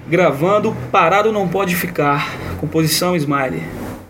Gravando, parado não pode ficar. Composição Smiley.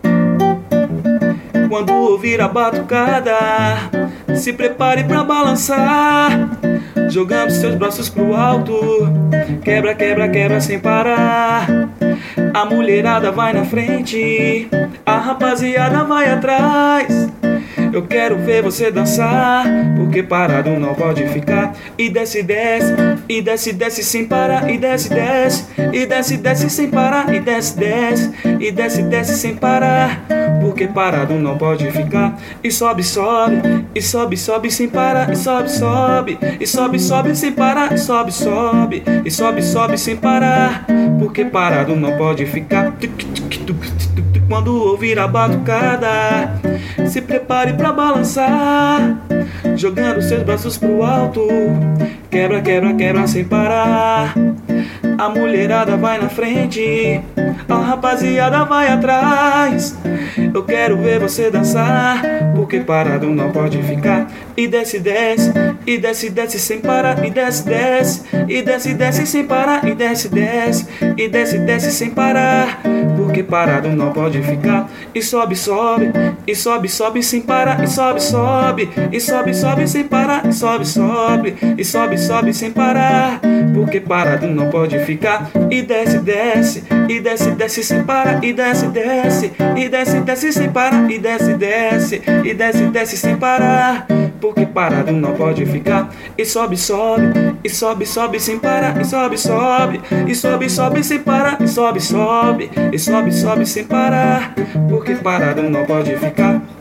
Quando ouvir a batucada, se prepare pra balançar, jogando seus braços pro alto. Quebra, quebra, quebra sem parar. A mulherada vai na frente, a rapaziada vai atrás. Eu quero ver você dançar, porque parado não pode ficar. E desce, desce, e desce, desce sem parar. E desce, desce, e desce, desce sem parar. E desce, desce, e desce, desce sem parar, porque parado não pode ficar. E sobe, sobe, e sobe, sobe sem parar. E sobe, sobe, e sobe, sobe sem parar. E sobe, sobe, e sobe, sobe sem parar, porque parado não pode ficar. Quando ouvir a batucada, se prepare pra balançar, jogando seus braços pro alto. Quebra, quebra, quebra sem parar. A mulherada vai na frente, a rapaziada vai atrás. Eu quero ver você dançar, porque parado não pode ficar. E desce, desce, e desce, desce sem parar. E desce, desce, e desce, desce sem parar. E desce, desce, e desce, desce sem parar, porque parado não pode ficar. E sobe, sobe, e sobe, sobe sem parar. E sobe, sobe, e sobe, sobe sem parar. E sobe, sobe, e sobe, sobe sem parar, porque parado não pode ficar. E desce, desce, e desce, desce sem parar. E desce, desce, e desce, desce sem parar. E desce, desce, e desce, desce sem parar, porque parado não pode ficar. E sobe, sobe, e sobe, sobe sem parar. E sobe, sobe, e sobe, sobe sem parar. E sobe, sobe, e sobe, sobe sem parar, porque parado não pode ficar.